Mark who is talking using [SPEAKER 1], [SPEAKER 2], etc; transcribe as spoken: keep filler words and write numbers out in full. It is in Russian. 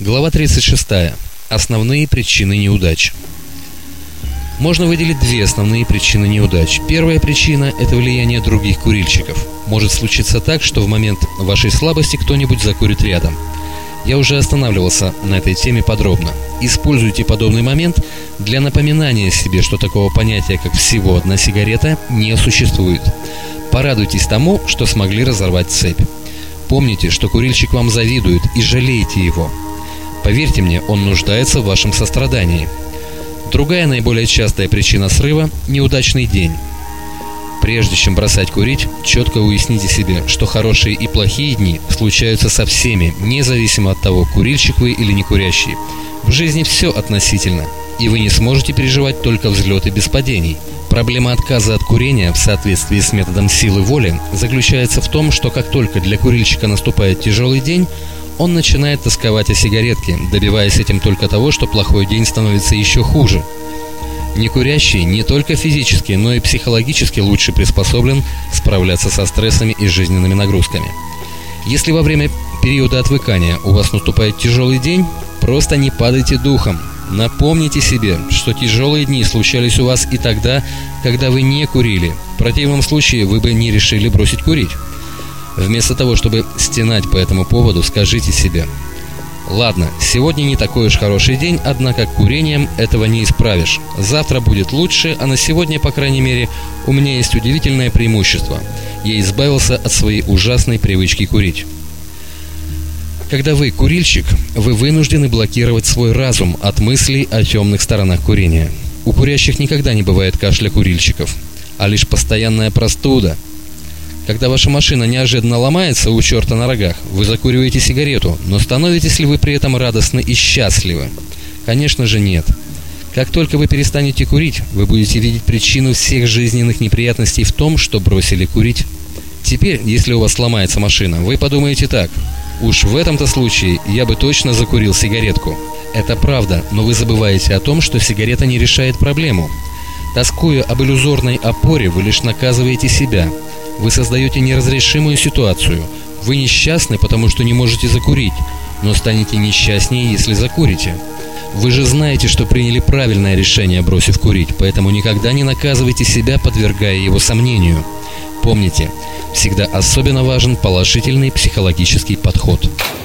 [SPEAKER 1] Глава тридцать шесть. Основные причины неудач. Можно выделить две основные причины неудач. Первая причина – это влияние других курильщиков. Может случиться так, что в момент вашей слабости кто-нибудь закурит рядом. Я уже останавливался на этой теме подробно. Используйте подобный момент для напоминания себе, что такого понятия, как всего одна сигарета, не существует. Порадуйтесь тому, что смогли разорвать цепь. Помните, что курильщик вам завидует, и жалейте его. Поверьте мне, он нуждается в вашем сострадании. Другая наиболее частая причина срыва – неудачный день. Прежде чем бросать курить, четко уясните себе, что хорошие и плохие дни случаются со всеми, независимо от того, курильщик вы или не курящий. В жизни все относительно, и вы не сможете переживать только взлеты без падений. Проблема отказа от курения в соответствии с методом силы воли заключается в том, что как только для курильщика наступает тяжелый день, он начинает тосковать о сигаретке, добиваясь этим только того, что плохой день становится еще хуже. Некурящий не только физически, но и психологически лучше приспособлен справляться со стрессами и жизненными нагрузками. Если во время периода отвыкания у вас наступает тяжелый день, просто не падайте духом. Напомните себе, что тяжелые дни случались у вас и тогда, когда вы не курили. В противном случае вы бы не решили бросить курить. Вместо того, чтобы стенать по этому поводу, скажите себе: ладно, сегодня не такой уж хороший день, однако курением этого не исправишь. Завтра будет лучше, а на сегодня, по крайней мере, у меня есть удивительное преимущество. Я избавился от своей ужасной привычки курить. Когда вы курильщик, вы вынуждены блокировать свой разум от мыслей о темных сторонах курения. У курящих никогда не бывает кашля курильщиков, а лишь постоянная простуда. Когда ваша машина неожиданно ломается у черта на рогах, вы закуриваете сигарету, но становитесь ли вы при этом радостны и счастливы? Конечно же нет. Как только вы перестанете курить, вы будете видеть причину всех жизненных неприятностей в том, что бросили курить. Теперь, если у вас сломается машина, вы подумаете так: уж в этом-то случае я бы точно закурил сигаретку. Это правда, но вы забываете о том, что сигарета не решает проблему. Тоскуя об иллюзорной опоре, вы лишь наказываете себя. Вы создаете неразрешимую ситуацию. Вы несчастны, потому что не можете закурить, но станете несчастнее, если закурите. Вы же знаете, что приняли правильное решение, бросив курить, поэтому никогда не наказывайте себя, подвергая его сомнению. Помните, всегда особенно важен положительный психологический подход.